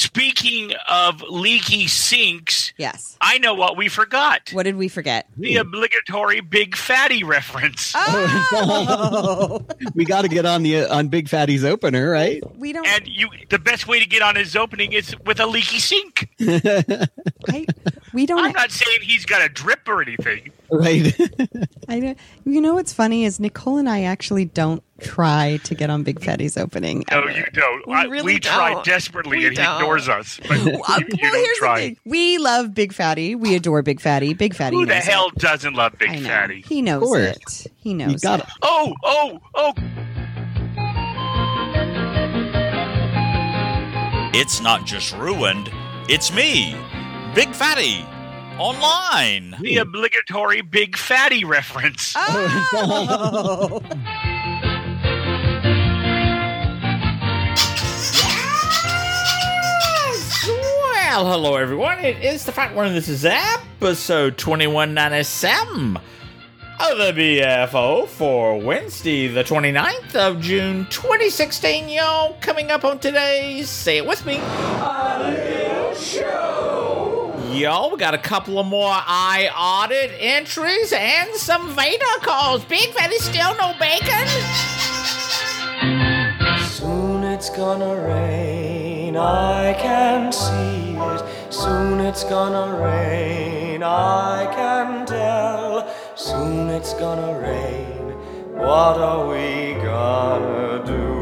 Speaking of leaky sinks, Yes. I know what we forgot. What did we forget? The obligatory Big Fatty reference. Oh, We got to get on Big Fatty's opener, right? we don't. And the best way to get on his opening is with a leaky sink. We don't. I'm not saying he's got a drip or anything. Right. I know. You know what's funny is Nicole and I actually don't try to get on Big Fatty's opening. No, ever. you don't. We really try don't. desperately, We and he don't. ignores us. But you Well, don't here's try. the thing. We love Big Fatty. We adore Big Fatty. Big Fatty. Who the knows hell it. doesn't love Big I know. Fatty? He knows course. it. He You knows got it. Oh! It's not just ruined, it's me, Big Fatty, online. The obligatory Big Fatty reference. Oh. Well, hello everyone. It is the Fat One, and this is episode 2197 of the BFO for Wednesday, the 29th of June, 2016. Yo, coming up on today's Say It With Me show. Yo, we got a couple of more I-audit entries and some Vader calls. Big Fatty still no bacon? Soon it's gonna rain, I can see it. Soon it's gonna rain, I can tell. Soon it's gonna rain, what are we gonna do?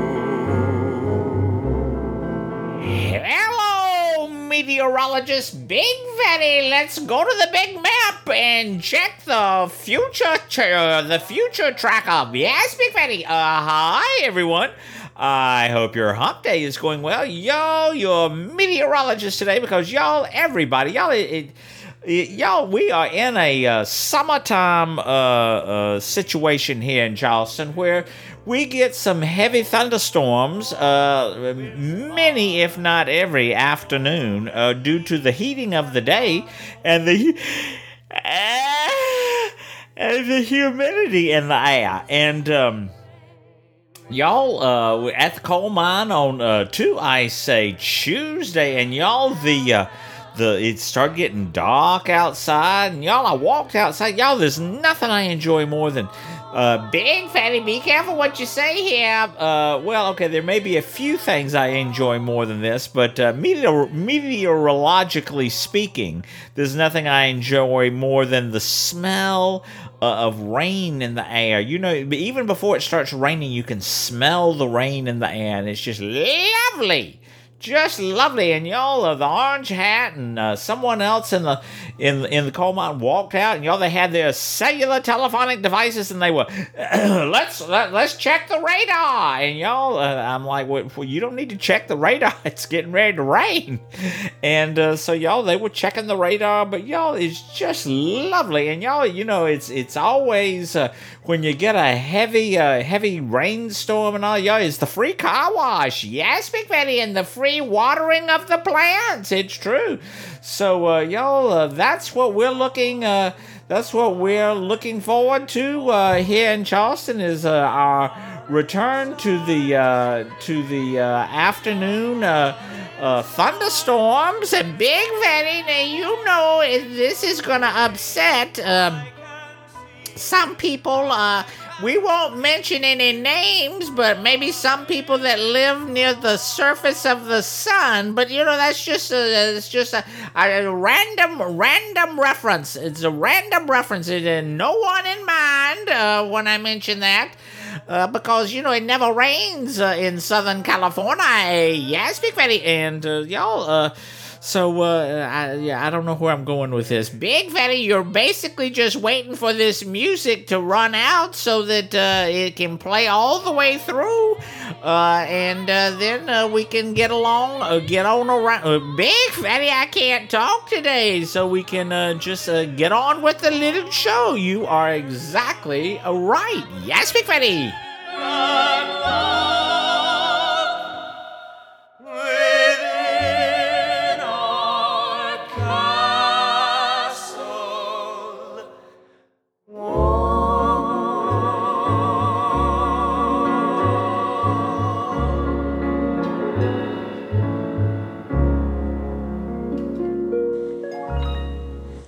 Hello, meteorologist Big Fatty. Let's go to the big map and check the future tracker. Yes, Big Fatty. Hi, everyone. I hope your hump day is going well. Y'all, your meteorologist today, because y'all, everybody, y'all, y'all, we are in a summertime situation here in Charleston where we get some heavy thunderstorms, many, if not every afternoon, due to the heating of the day and the humidity in the air. And y'all, we're at the coal mine on I say Tuesday, and y'all, it started getting dark outside, and y'all, I walked outside. Y'all, there's nothing I enjoy more than Big Fatty, be careful what you say here. Well, okay, there may be a few things I enjoy more than this, but meteorologically speaking, there's nothing I enjoy more than the smell of rain in the air. You know, even before it starts raining, you can smell the rain in the air, and it's just lovely. Just lovely. And y'all, the orange hat and someone else in the coal mine walked out, and y'all, they had their cellular telephonic devices, and they were let's check the radar. And y'all, I'm like, well, you don't need to check the radar. It's getting ready to rain. And so y'all, they were checking the radar, but y'all, it's just lovely. And y'all, you know, it's always when you get a heavy rainstorm and all, y'all, it's the free car wash. Yes, Big Fatty, and the free watering of the plants. It's true. So y'all, that's what we're looking forward to here in Charleston, is our return to the afternoon thunderstorms. And Big Fatty, now you know this is gonna upset some people. We won't mention any names, but maybe some people that live near the surface of the sun. But you know, that's just a random reference. It's a random reference. It had no one in mind when I mention that. Because, you know, it never rains in Southern California. Yes, Big Fatty. And y'all, so, I don't know where I'm going with this. Big Fatty, you're basically just waiting for this music to run out so that it can play all the way through, and then we can get on around. Big Fatty, I can't talk today, so we can just get on with the little show. You are exactly right. Yes, Big Fatty.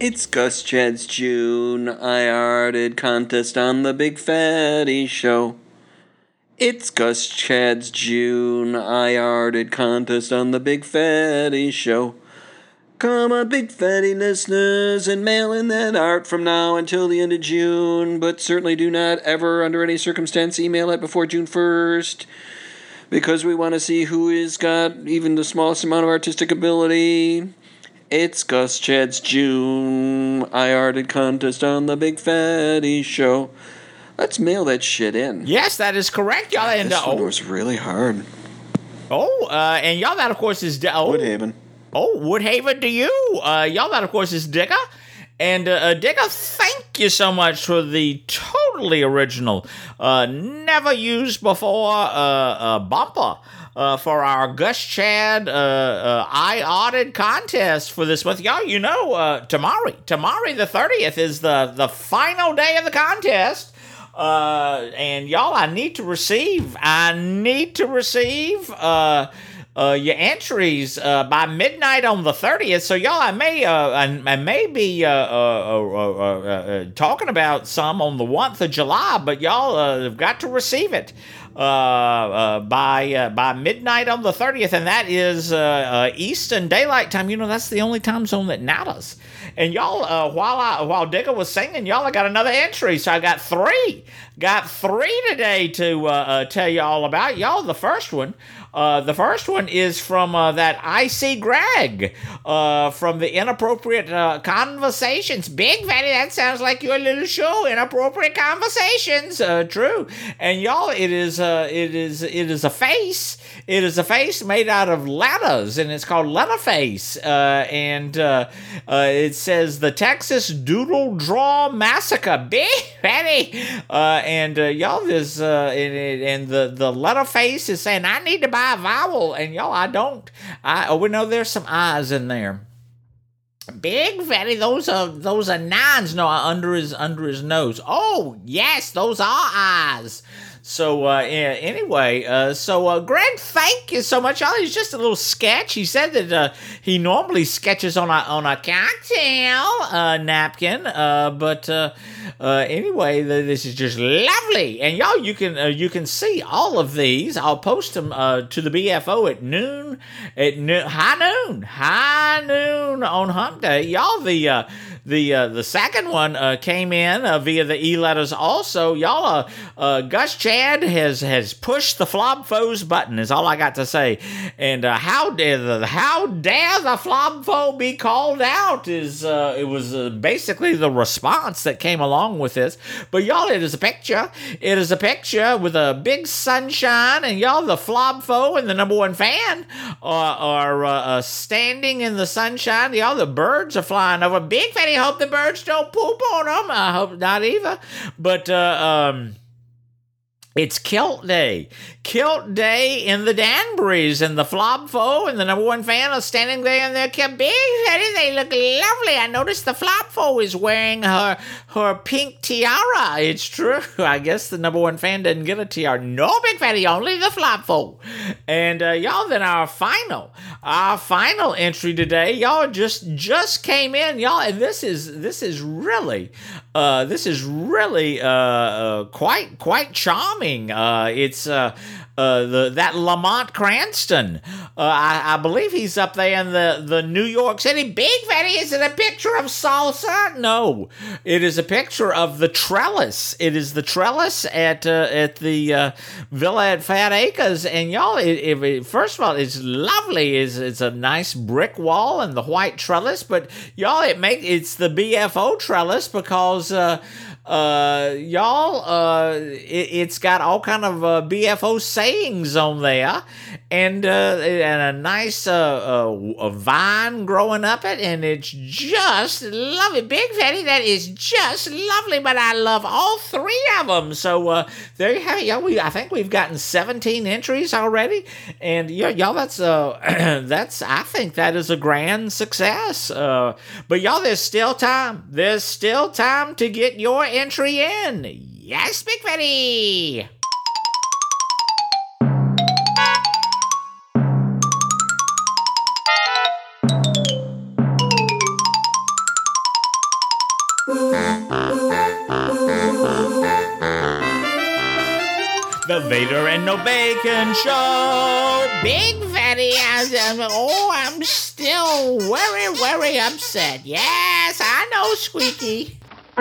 It's Gus Chad's June I-Arted contest on the Big Fatty Show. It's Gus Chad's June I-Arted contest on the Big Fatty Show. Come on, Big Fatty listeners, and mail in that art from now until the end of June, but certainly do not ever, under any circumstance, email it before June 1st, because we want to see who has got even the smallest amount of artistic ability. It's Gus Chad's June I-Arted contest on the Big Fatty Show. Let's mail that shit in. Yes, that is correct, y'all. And This one was really hard. And y'all, that of course is Woodhaven. Woodhaven to you. Y'all, that of course is Digger. And Digger, thank you so much for the totally original, never used before bumper. For our Gus Chad I-Arted contest for this month. Y'all, you know, tomorrow the 30th is the final day of the contest. And y'all, I need to receive your entries by midnight on the 30th. So y'all, I may be talking about some on the 1st of July, but y'all have got to receive it by midnight on the 30th, and that is Eastern Daylight Time. You know, that's the only time zone that matters. And y'all, while Digger was singing, y'all, I got another entry, so I got three today to tell you all about. Y'all, the first one is from that I.C. Greg from the Inappropriate Conversations. Big Fatty, that sounds like your little show, Inappropriate Conversations. True. And y'all, it is a face. It is a face made out of letters, and it's called Letterface. And it says the Texas Doodle Draw Massacre. Big Fatty. And y'all, there's and the Letterface is saying, I need to buy a vowel, and y'all, I don't. We know there's some I's in there. Big Fatty, those are nines. No, under his nose. Oh yes, those are I's. So anyway, Greg, thank you so much. Oh, it's just a little sketch. He said that he normally sketches on a cocktail napkin, but anyway, this is just lovely. And y'all, you can see all of these. I'll post them to the BFO at high noon on Hump Day. Y'all, the second one came in via the e-letters also. Y'all, Gus Chad has pushed the Flobfoes button, is all I got to say. And how dare the Flobfoe be called out is it was basically the response that came along with this. But y'all, it is a picture. It is a picture with a big sunshine, and y'all, the Flobfoe and the number one fan are standing in the sunshine. Y'all, the birds are flying over. Big Fatty, hope the birds don't poop on them. I hope not either. But it's Kilt Day. Kilt Day in the Danburys, and the Flobfoe and the number one fan are standing there in their big Fatty. They look lovely. I noticed the Flobfoe is wearing her pink tiara. It's true. I guess the number one fan didn't get a tiara. No, Big Fatty, only the Flobfoe. And y'all, then our final entry today, y'all just came in, y'all, and this is really quite charming. It's that Lamont Cranston. I believe he's up there in the New York City. Big Fatty, is it a picture of salsa? No, it is a picture of the trellis. It is the trellis at the villa at Fat Acres. And y'all, first of all, it's lovely. It's a nice brick wall and the white trellis. But y'all, it's the BFO trellis because it's got all kind of BFO sayings on there, and a nice a vine growing up it, and it's just lovely. Big Fatty, that is just lovely. But I love all three of them. So there you have it, y'all. I think we've gotten 17 entries already, and y'all, that's I think that is a grand success. But y'all, there's still time. There's still time to get your entry in. Yes, Big Fatty. The Vader and No Bacon Show. Big Fatty, I'm still very, very upset. Yes, I know, Squeaky.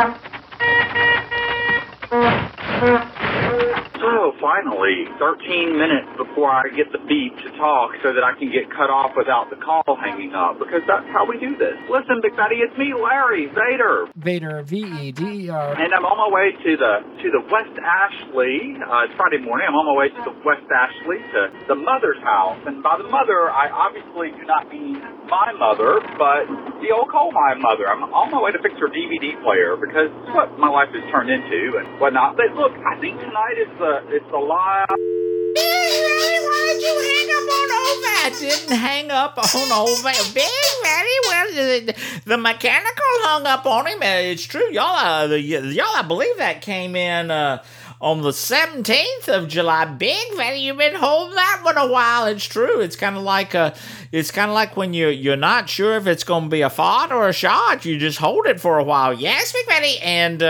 So finally, 13 minutes before I get the beat to talk so that I can get cut off without the call hanging up, because that's how we do this. Listen, Big Fatty, it's me, Larry Vader. Vader, V-E-D-E-R. And I'm on my way to the West Ashley. It's Friday morning. I'm on my way to the West Ashley, to the mother's house. And by the mother, I obviously do not mean my mother, but the old coal mine mother. I'm on my way to fix her DVD player, because it's what my life has turned into and whatnot. But look, I think tonight is the live. Why did you hang up on Ova? I didn't hang up on old Big Fatty. Well, the mechanical hung up on him. It's true. Y'all, I believe that came in on the 17th of July. Big Fatty, you've been holding that one a while. It's true. It's kind of like when you're not sure if it's going to be a fart or a shot. You just hold it for a while. Yes, Big Fatty. And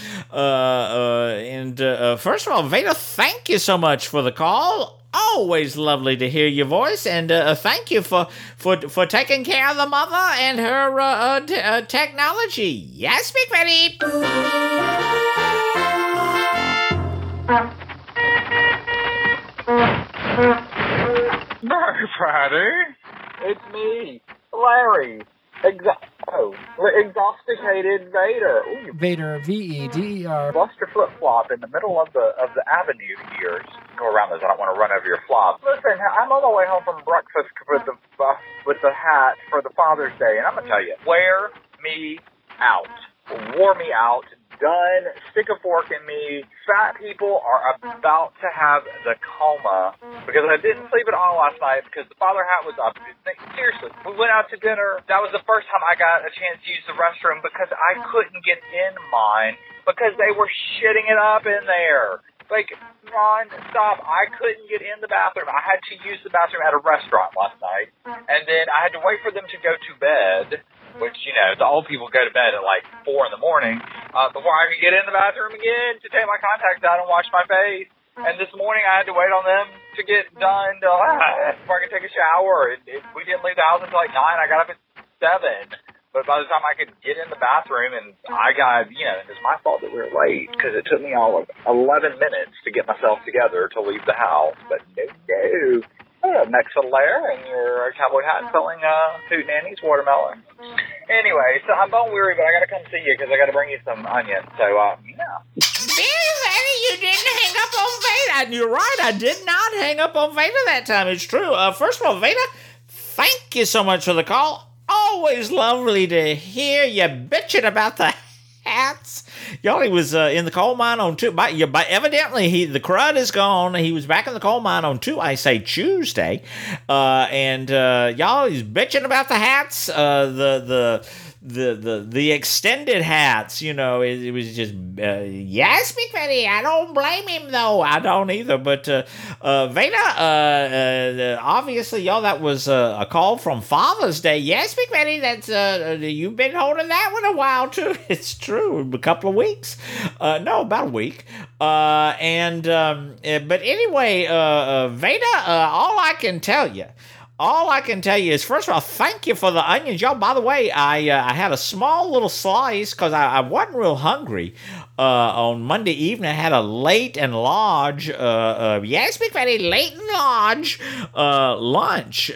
first of all, Vader, thank you so much for the call. Always lovely to hear your voice, and thank you for taking care of the mother and her technology. Yes, Big Fatty. Big Fatty, it's me, Larry. Exhasticated Vader. Ooh, Vader, V-E-D-E-R. Lost your flip-flop in the middle of the avenue here. Just go around this. I don't want to run over your flop. Listen, I'm on my way home from breakfast with the hat for the Father's Day, and I'm gonna tell you, wear me out. Wore me out. Done. Stick a fork in me. Fat people are about to have the coma because I didn't sleep at all last night because the father hat was up. Seriously, we went out to dinner. That was the first time I got a chance to use the restroom because I couldn't get in mine because they were shitting it up in there. Like, non-stop. I couldn't get in the bathroom. I had to use the bathroom at a restaurant last night, and then I had to wait for them to go to bed, which, you know, the old people go to bed at like 4 in the morning, before I could get in the bathroom again to take my contacts out and wash my face. And this morning I had to wait on them to get done before I could take a shower. We didn't leave the house until like 9. I got up at 7. But by the time I could get in the bathroom, and I got, you know, it's my fault that we were late because it took me all of 11 minutes to get myself together to leave the house. But no. Next to Lair and your cowboy hat selling Hootenanny's watermelon. Anyway, so I'm bone weary, but I gotta come see you because I gotta bring you some onions. So, yeah. Big Fatty, you didn't hang up on Vader. And you're right, I did not hang up on Vader that time. It's true. First of all, Vader, thank you so much for the call. Always lovely to hear you bitching about the hats. Y'all, he was in the coal mine on evidently the crud is gone. He was back in the coal mine on Tuesday. And y'all, he's bitching about the hats, the extended hats, you know, it was just, yes, Big Fatty, I don't blame him, though. I don't either, but Vader, obviously, y'all, that was a call from Father's Day. Yes, Big Fatty, that's, you've been holding that one a while, too. It's true, a couple of weeks. No, about a week. But anyway, Vader, all I can tell you is, first of all, thank you for the onions. Y'all, by the way, I had a small little slice because I wasn't real hungry on Monday evening. I had a late and large, yes, Big Fatty, late and large lunch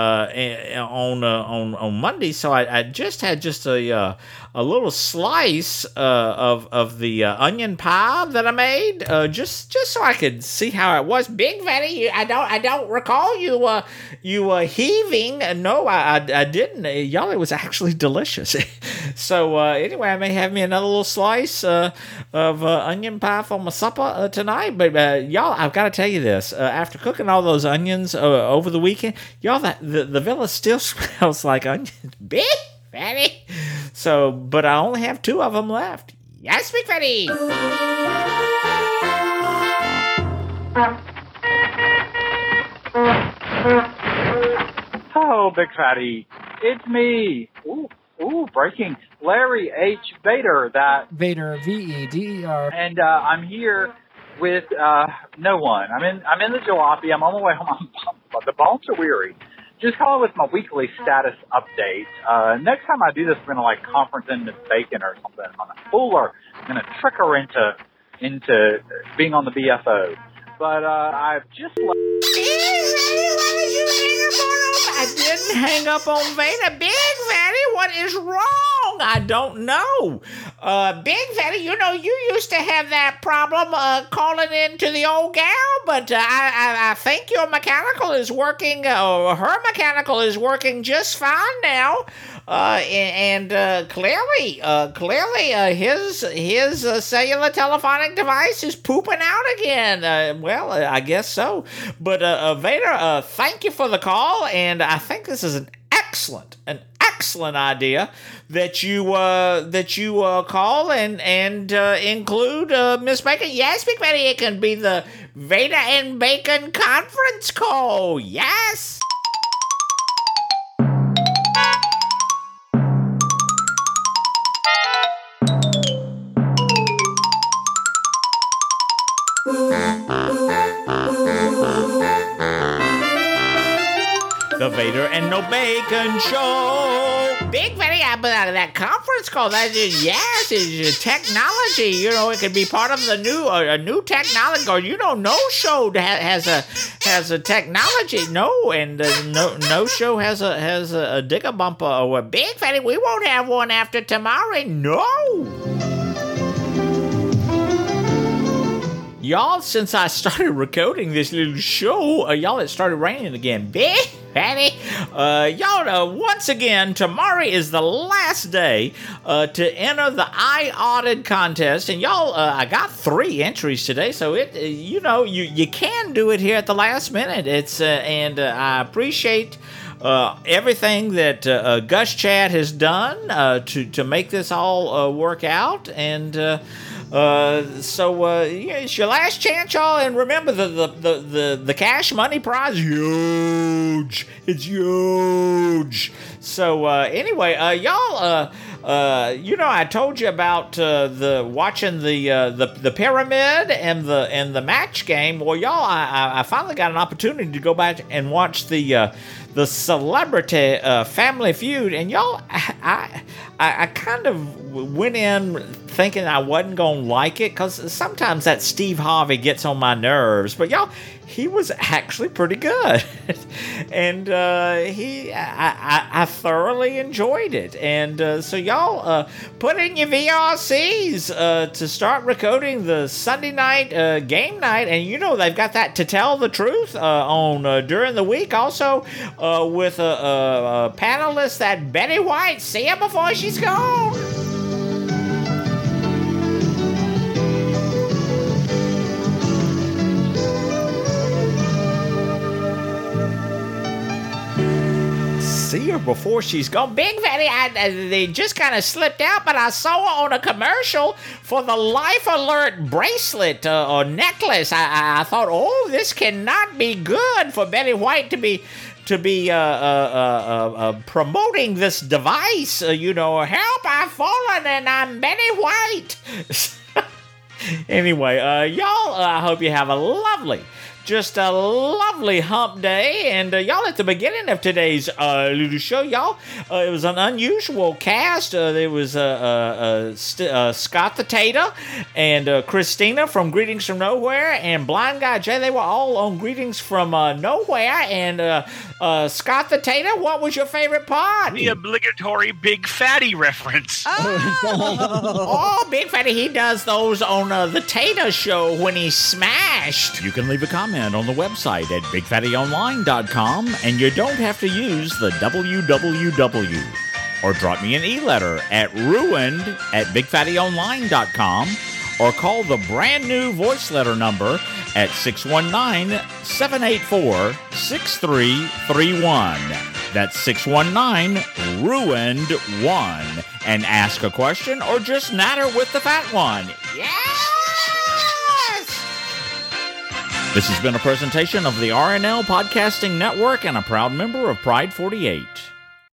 on Monday. So I just had a little slice of the onion pie that I made, just so I could see how it was. Big Fatty, I don't recall you heaving. No, I didn't. Y'all, it was actually delicious. So anyway, I may have me another little slice of onion pie for my supper tonight. But y'all, I've got to tell you this: after cooking all those onions over the weekend, y'all, the villa still smells like onions. Big Fatty. So, but I only have 2 of them left. Yes, Big Fatty. Oh, Big Fatty, it's me. Ooh, breaking. Larry H. Vader, that. Vader, V-E-D-E-R. And I'm here with no one. I'm in the jalopy. I'm on my way home. The bones are weary. Just calling with my weekly status update. Next time I do this, I'm going to conference in Miss Bacon or something. I'm going to fool her. I'm going to trick her into being on the BFO. But I've just I didn't hang up on Veda. Big Fatty, what is wrong? I don't know. Big Fatty, you used to have that problem calling in to the old gal, but I think your mechanical is working, or her mechanical is working just fine now. Clearly, his cellular telephonic device is pooping out again. I guess so. But Vader, thank you for the call, and I think this is an excellent idea that you call and include Miss Bacon. Yes, Big Betty, it can be the Vader and Bacon conference call. Yes. The Vader and No Bacon Show. Big Betty, that conference call, it's technology. It could be part of the new technology. Or no show has a technology. No show has a digger bumper. Or Big Betty, we won't have one after tomorrow. No. Y'all, since I started recording this little show, y'all, it started raining again. Big Fatty. Y'all, once again, tomorrow is the last day to enter the I-Audit contest. And y'all, I got 3 entries today, so you can do it here at the last minute. And I appreciate everything that Gus Chad has done to make this all work out. And it's your last chance, y'all, and remember the cash money prize, huge. It's huge. So anyway, y'all, I told you about watching the pyramid and the match game. Well, y'all, I finally got an opportunity to go back and watch the Celebrity Family Feud, and y'all, I kind of went in thinking I wasn't gonna like it, because sometimes that Steve Harvey gets on my nerves, but y'all, he was actually pretty good. And I thoroughly enjoyed it. And so y'all, put in your VRCs to start recording the Sunday night game night. And they've got that To Tell the Truth on during the week, also with a panelist, that Betty White. See her before she's gone. See her before she's gone. Big Fatty, they just kind of slipped out, but I saw her on a commercial for the Life Alert bracelet or necklace. I thought, this cannot be good for Betty White to be promoting this device. Help, I've fallen and I'm Betty White. Anyway, y'all, I hope you have a lovely hump day. And y'all, at the beginning of today's little show, y'all, it was an unusual cast. There was Scott the Tater and Christina from Greetings from Nowhere, and Blind Guy Jay. They were all on Greetings from Nowhere. And Scott the Tater, what was your favorite part? The obligatory Big Fatty reference. Oh, Big Fatty, he does those on the Tater Show when he's smashed. You can leave a comment on the website at BigFattyOnline.com, and you don't have to use the www. Or drop me an e-letter at ruined@BigFattyOnline.com, or call the brand new voice letter number at 619-784-6331. That's 619-RUINED1, and ask a question or just natter with the fat one. Yes! This has been a presentation of the RNL Podcasting Network and a proud member of Pride 48.